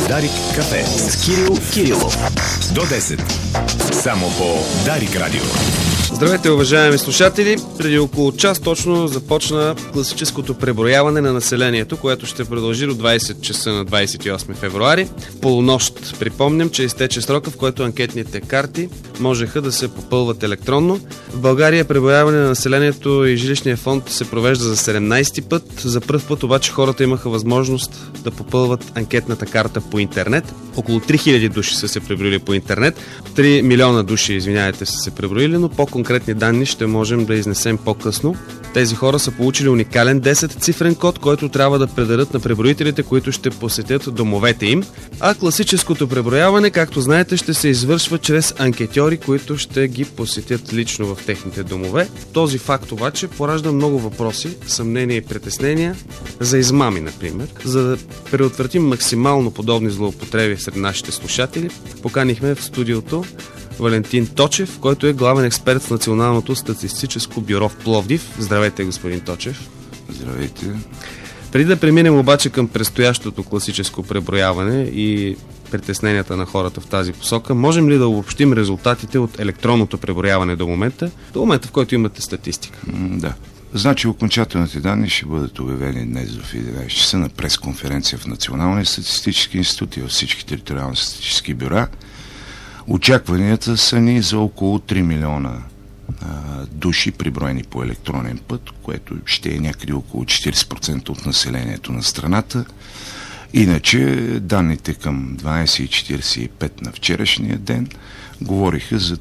Дарик кафе с Кирил Кирилов. До 10. Само по Дарик радио. Здравейте, уважаеми слушатели! Преди около час точно започна класическото преброяване на населението, което ще продължи до 20 часа на 28 февруари. В полунощ припомням, че изтече срока, в който анкетните карти можеха да се попълват електронно. В България преброяване на населението и жилищния фонд се провежда за 17-ти път. За пръв път обаче хората имаха възможност да попълват анкетната карта по интернет. Около 3000 души са се преброили по интернет. 3 милиона души, са се преброили, но по-конкретни данни ще можем да изнесем по-късно. Тези хора са получили уникален 10-цифрен код, който трябва да предадат на преброителите, които ще посетят домовете им. А класическото преброяване, както знаете, ще се извършва чрез анкетьори, които ще ги посетят лично в техните домове. Този факт обаче поражда много въпроси, съмнения и притеснения за измами, например. За да предотвратим максимално подобни злоупотреби сред нашите слушатели, поканихме в студиото Валентин Точев, който е главен експерт в Националното статистическо бюро в Пловдив. Здравейте, господин Точев. Здравейте. Преди да преминем обаче към предстоящото класическо преброяване и притесненията на хората в тази посока, можем ли да обобщим резултатите от електронното преброяване до момента, в който имате статистика? Да. Значи окончателните данни ще бъдат обявени днес в 11 часа на пресконференция в Националния статистически институт и във всички териториални статистически бюра. Очакванията са ни за около 3 милиона души, приброени по електронен път, което ще е някъде около 40% от населението на страната. Иначе данните към 12:45 на вчерашния ден говориха за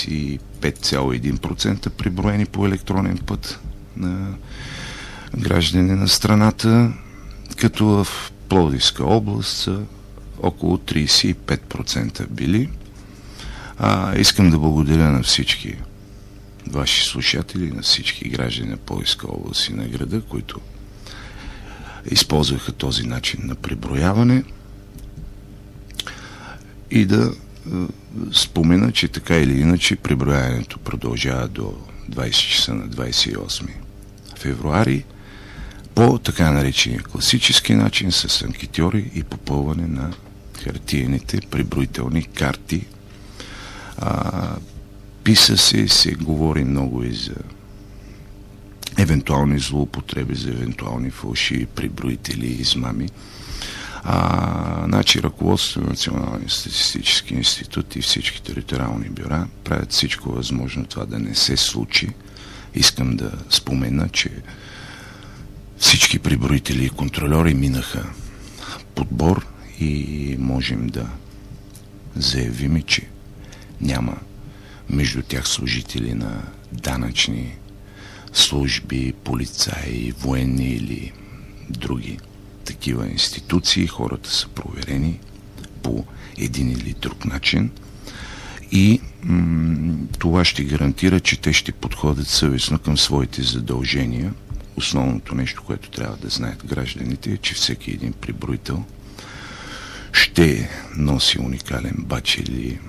35,1% приброени по електронен път на граждани на страната, като в Пловдивска област са около 35% били. Искам да благодаря на всички ваши слушатели, на всички граждани на Пловдивска област и на града, които използваха този начин на преброяване, и да спомена, че така или иначе преброяването продължава до 20 часа на 28 февруари по така наречения класически начин с анкетьори и попълване на хартиените преброителни карти. Писа се говори много и за евентуални злоупотреби, за евентуални фалшиви преброители и измами. Значи ръководството на Националния статистически институт и всички териториални бюра правят всичко възможно това да не се случи. Искам да спомена, че всички преброители и контрольори минаха подбор и можем да заявим, че няма между тях служители на данъчни служби, полицаи, военни или други такива институции. Хората са проверени по един или друг начин и това ще гарантира, че те ще подходят съвестно към своите задължения. Основното нещо, което трябва да знаят гражданите, е, че всеки един преброител ще носи уникален бадж или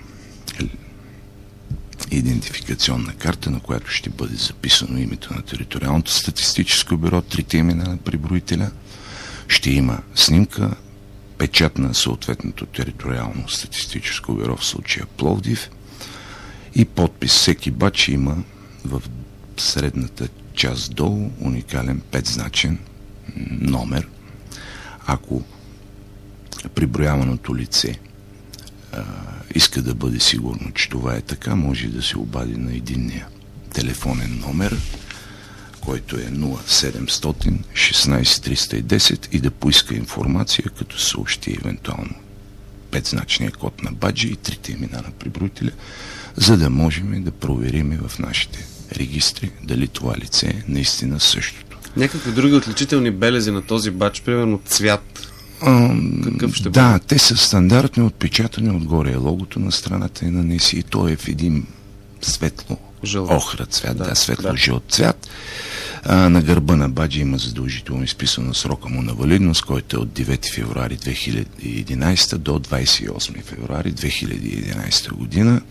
идентификационна карта, на която ще бъде записано името на териториалното статистическо бюро, трите имена на преброителя. Ще има снимка, печат на съответното териториално статистическо бюро, в случая Пловдив, и подпис. Всеки бадж има в средната част долу уникален 5-значен номер. Ако преброяваното лице иска да бъде сигурно, че това е така, може да се обади на единния телефонен номер, който е 0700 16 310, и да поиска информация, като съобщи евентуално 5-значния код на баджи и трите имена на преброителя, за да можем да проверим в нашите регистри дали това лице е наистина същото. Някакви други отличителни белези на този бадж, примерно цвят, какъв ще бъде? Да, те са стандартни, отпечатани отгоре логото на страната и на НСИ, и то е в един светло охра цвят, светло-жълт цвят. На гърба на баджа има задължително изписано срока му на валидност, който е от 9 февруари 2011 до 28 февруари 2011 година.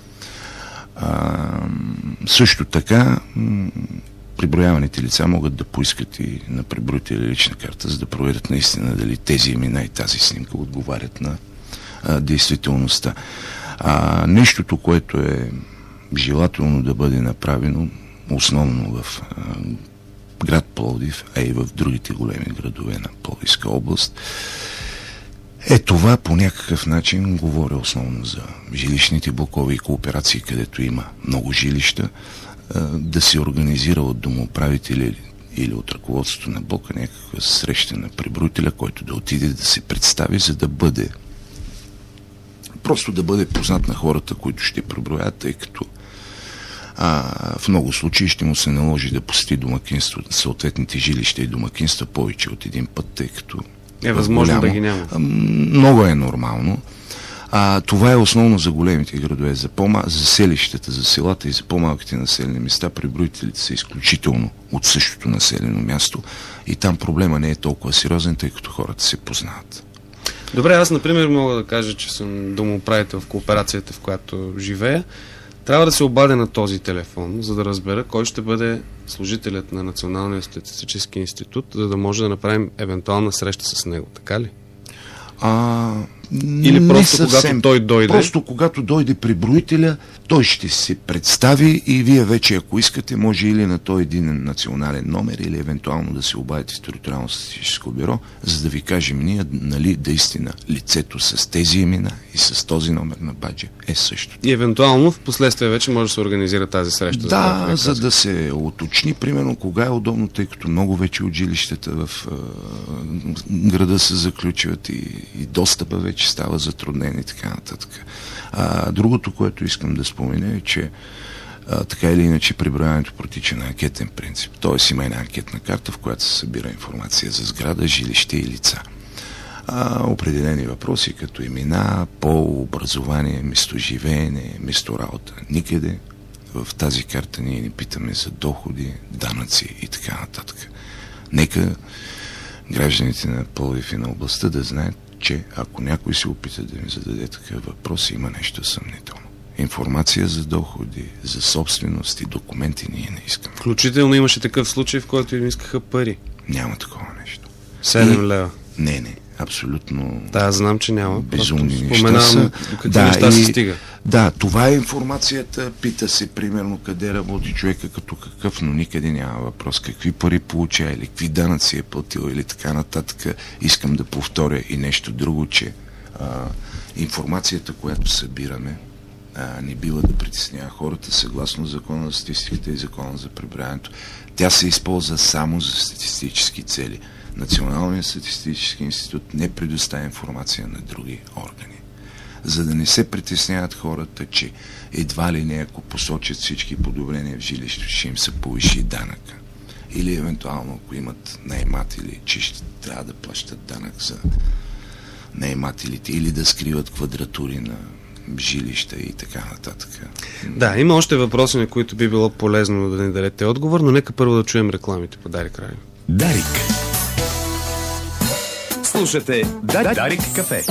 Също така преброяваните лица могат да поискат и на преброителя лична карта, за да проверят наистина дали тези имена и тази снимка отговарят на действителността. Нещото, което е желателно да бъде направено, основно в град Пловдив, а и в другите големи градове на Пловдивска област, е това по някакъв начин, говоря основно за жилищните блокове и кооперации, където има много жилища, да се организира от домоуправители или от ръководството на блока някаква среща на преброителя, който да отиде да се представи, за да бъде просто да бъде познат на хората, които ще преброят, тъй като в много случаи ще му се наложи да посети домакинство, съответните жилища и домакинства повече от един път, тъй като е възможно да ги няма. Много е нормално. Това е основно за големите градове, за селищата, за селата и за по-малките населени места. Преброителите са изключително от същото населено място и там проблема не е толкова сериозен, тъй като хората се познават. Добре, аз, например, мога да кажа, че съм домоуправител в кооперацията, в която живея. Трябва да се обадя на този телефон, за да разбера кой ще бъде служителят на Националния статистически институт, за да може да направим евентуална среща с него. Така ли? Или просто когато той дойде? Просто когато дойде преброителя, той ще се представи и вие вече, ако искате, може или на този един национален номер, или евентуално да се обадите в териториално статистическо бюро, за да ви кажем ние, нали, наистина лицето с тези имена и с този номер на баджа е също. И евентуално в последствие вече може да се организира тази среща. Да, за да се уточни, примерно, кога е удобно, тъй като много вече от жилищата в града се заключват и достъпа вече става затруднен и така нататък. Другото, което искам да спомена е, че така или иначе преброяването протича на анкетен принцип. Тоест има една анкетна карта, в която се събира информация за сграда, жилище и лица. Определени въпроси като имена, пол, образование, местоживеене, месторабота. Никъде в тази карта ние не питаме за доходи, данъци и така нататък. Нека гражданите на Пловдив и на областта да знаят, че ако някой се опита да ми зададе такъв въпрос, има нещо съмнително. Информация за доходи, за собственост и документи ние не искаме. Включително имаше такъв случай, в който им искаха пари. Няма такова нещо. 7 лева. Не, абсолютно. Да, знам, че няма. Безумни неща са. Какви неща се стига. Да, това е информацията. Пита се примерно къде работи човека като какъв, но никъде няма въпрос какви пари получава или какви данъци е платил или така нататък. Искам да повторя и нещо друго, че информацията, която събираме, не бива да притеснява хората съгласно закона за статистиката и закона за преброяването. Тя се използва само за статистически цели. Националният статистически институт не предоставя информация на други органи. За да не се притесняват хората, че едва ли не, ако посочат всички подобрения в жилището, ще им се повиши данъка. Или евентуално, ако имат наематели, че ще трябва да плащат данък за наемателите или да скриват квадратури на жилища и така нататък. Да, има още въпроси, на които би било полезно да ни дадете отговор, но нека първо да чуем рекламите по Дарик Радио. Дарик. Слушате Дарик кафе.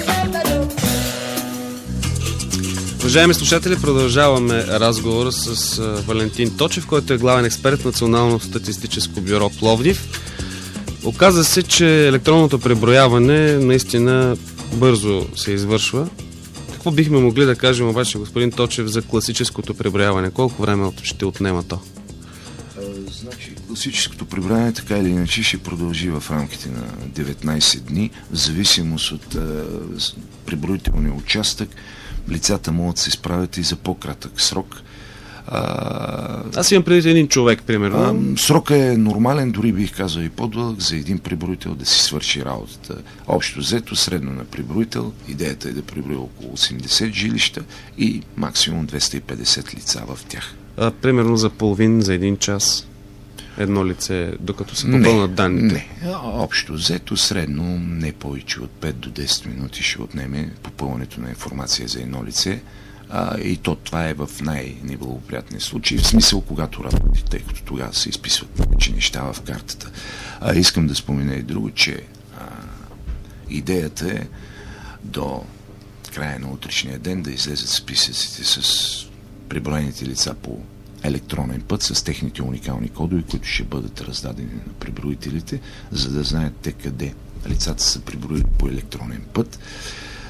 Уважаеми слушатели, продължаваме разговора с Валентин Точев, който е главен експерт в Национално статистическо бюро Пловдив. Оказва се, че електронното преброяване наистина бързо се извършва. Какво бихме могли да кажем обаче, господин Точев, за класическото преброяване? Колко време ще отнема то? Значи, класическото преброяване така или иначе ще продължи в рамките на 19 дни, в зависимост от преброителния участък. Лицата могат да се справят и за по-кратък срок. Аз имам преди един човек, примерно. Срокът е нормален, дори бих казал и по-дълъг, за един преброител да си свърши работата. Общо взето, средно на преброител, идеята е да преброи около 80 жилища и максимум 250 лица в тях. Примерно за половин, за един час едно лице, докато се попълнат данните? Не, общо взето средно не повече от 5 до 10 минути ще отнеме попълването на информация за едно лице. И това е в най-неблагоприятния случай, в смисъл когато работи, тъй като тогава се изписват повече неща в картата. Искам да спомена и друго, че идеята е до края на утрешния ден да излезат списъците с преброените лица по електронен път с техните уникални кодове, които ще бъдат раздадени на преброителите, за да знаят те къде лицата са преброили по електронен път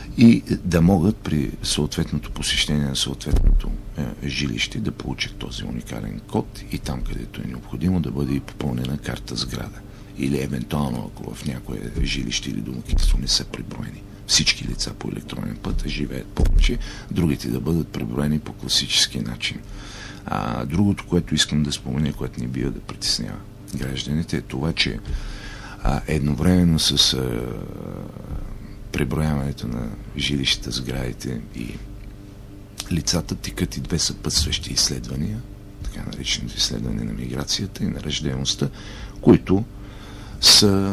и да могат при съответното посещение на съответното жилище да получат този уникален код и там, където е необходимо, да бъде и попълнена карта сграда. Или евентуално, ако в някое жилище или домакинство не са преброени всички лица по електронен път, живеят повече, другите да бъдат преброени по класически начин. Другото, което искам да спомена, което не бива да притеснява гражданите, е това, че едновременно с преброяването на жилищата, сградите и лицата текат и две съпътстващи изследвания, така наречените изследвания на миграцията и на раждаемостта, които са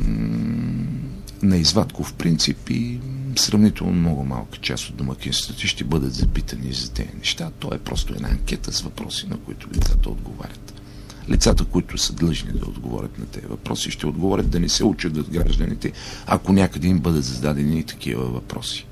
на извадков принцип и сравнително много малка част от домакинствата ще бъдат запитани за тези неща. То е просто една анкета с въпроси, на които лицата отговарят. Лицата, които са длъжни да отговорят на тези въпроси, ще отговорят да не се учудват гражданите, ако някъде им бъдат зададени и такива въпроси.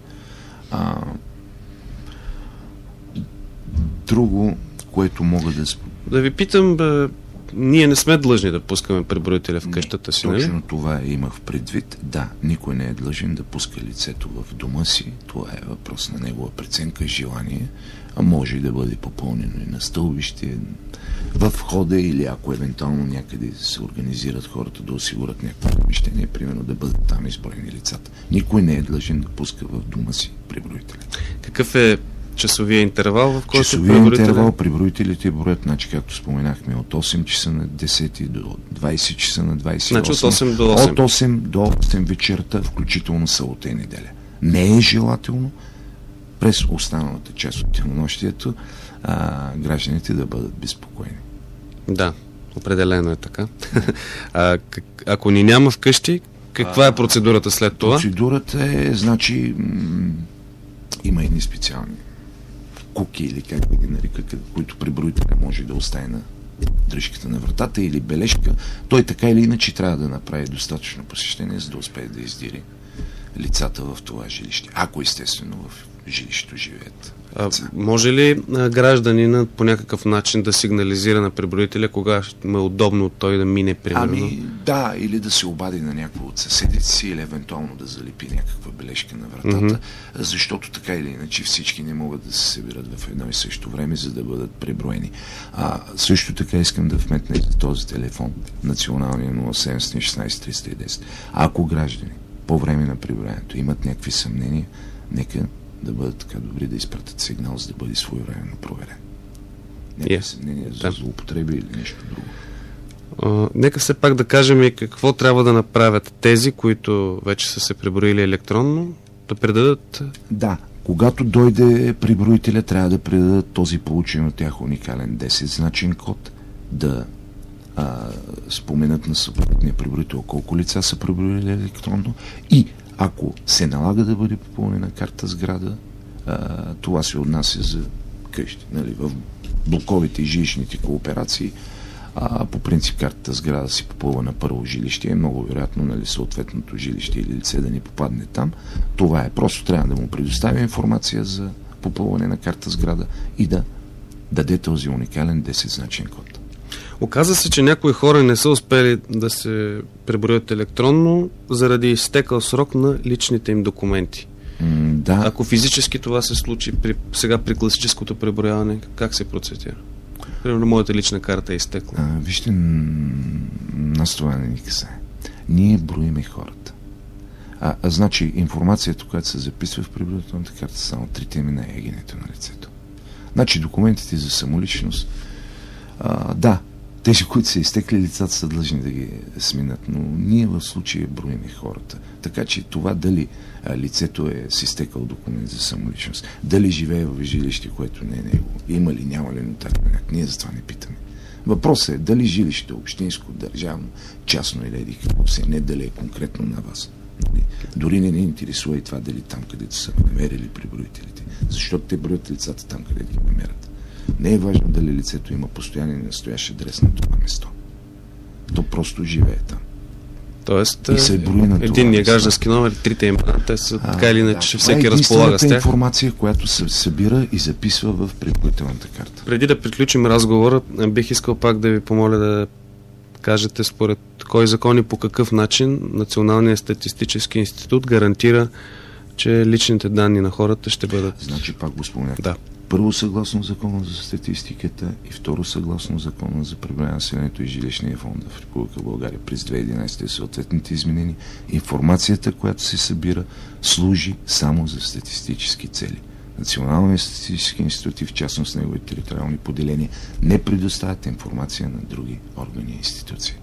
Друго, което мога да ви питам, ние не сме длъжни да пускаме преброителя в къщата си, нали? Точно това имах в предвид. Да, никой не е длъжен да пуска лицето в дома си. Това е въпрос на негова преценка, желание, а може и да бъде попълнено и на стълбище, в входа или ако евентуално някъде се организират хората да осигурят някакво помещение, примерно да бъдат там изброени лицата. Никой не е длъжен да пуска в дома си преброителя. Какъв е часовия интервал, в който часовия интервал преброителите броят, значи, както споменахме, от 8 часа на 10 до 20 часа на 28. Значи от 8 до 8. От 8 до 8 вечерта, включително събота и неделя. Не е желателно през останалата част от денонощието гражданите да бъдат безпокойни. Да, определено е така. Ако ни няма вкъщи, каква е процедурата след това? Процедурата е, значи, има едни специални куки или как да ги нарека, които преброителя може да остави на дръжката на вратата или бележка. Той така или иначе трябва да направи достатъчно посещение, за да успее да издири лицата в това жилище. Ако естествено в жилището живеят. Може ли гражданина по някакъв начин да сигнализира на преброителя, кога му е удобно той да мине, примерно? Да, или да се обади на някой от съседите си, или евентуално да залепи някаква бележка на вратата, защото така или иначе всички не могат да се събират в едно и също време, за да бъдат преброени. Също така искам да вметна и този телефон, националния 0716-310. Ако граждани по време на преброяването имат някакви съмнения, нека да бъдат така добри да изпратят сигнал, за да бъде своевременно проверен. Някакви съмнения за злоупотреби или нещо друго. Нека все пак да кажем и какво трябва да направят тези, които вече са се преброили електронно, да предадат... Да, когато дойде преброителя, трябва да предадат този получен от тях уникален 10-значен код, да споменат на съответния преброител колко лица са преброили електронно и ако се налага да бъде попълнена карта сграда, това се отнася за къщи. Нали, в блоковите и жилищните кооперации по принцип картата сграда си попълва на първо жилище. Е много вероятно, нали, съответното жилище или лице да ни попадне там. Това е. Просто трябва да му предоставя информация за попълване на карта сграда и да даде този уникален 10-значен код. Оказва се, че някои хора не са успели да се преброят електронно заради изтекал срок на личните им документи. Да. Ако физически това се случи сега при класическото преброяване, как се процедира? Примерно моята лична карта е изтекла. Вижте, нас това не ни касае. Ние броиме хората. Значи информацията, която се записва в преброителната карта, са само 3 имена и егенето на лицето. Значи документите за самоличност, да, тези, които са изтекли, лицата са длъжни да ги сминат, но ние в случая броиме хората. Така че това дали лицето е с изтекал документ за самоличност, дали живее в жилище, което не е него, има ли, няма ли нотариален акт, ние за това не питаме. Въпросът е дали жилището е общинско, държавно, частно или еди какво се, не дали е конкретно на вас. Дори не интересува и това дали там, където са намерили преброителите, защото те броят лицата там, където ги намерят. Не е важно дали лицето има постоянен и настоящ адрес на това место. То просто живее там. Тоест, единният граждански номер, 3 имена, те са така или иначе, всеки разполага с тях. Това е информация, която се събира и записва в преброителната карта. Преди да приключим разговора, бих искал пак да ви помоля да кажете според кой закон и по какъв начин Националният статистически институт гарантира че личните данни на хората ще бъдат... Значи пак го спомнях. Да. Първо съгласно закона за статистиката и второ съгласно закона за преброяване на населението и жилищния фонд в Република България през 2011 съответните изменения. Информацията, която се събира, служи само за статистически цели. Националният статистически институт и в частност неговите териториални поделения не предоставят информация на други органи и институции.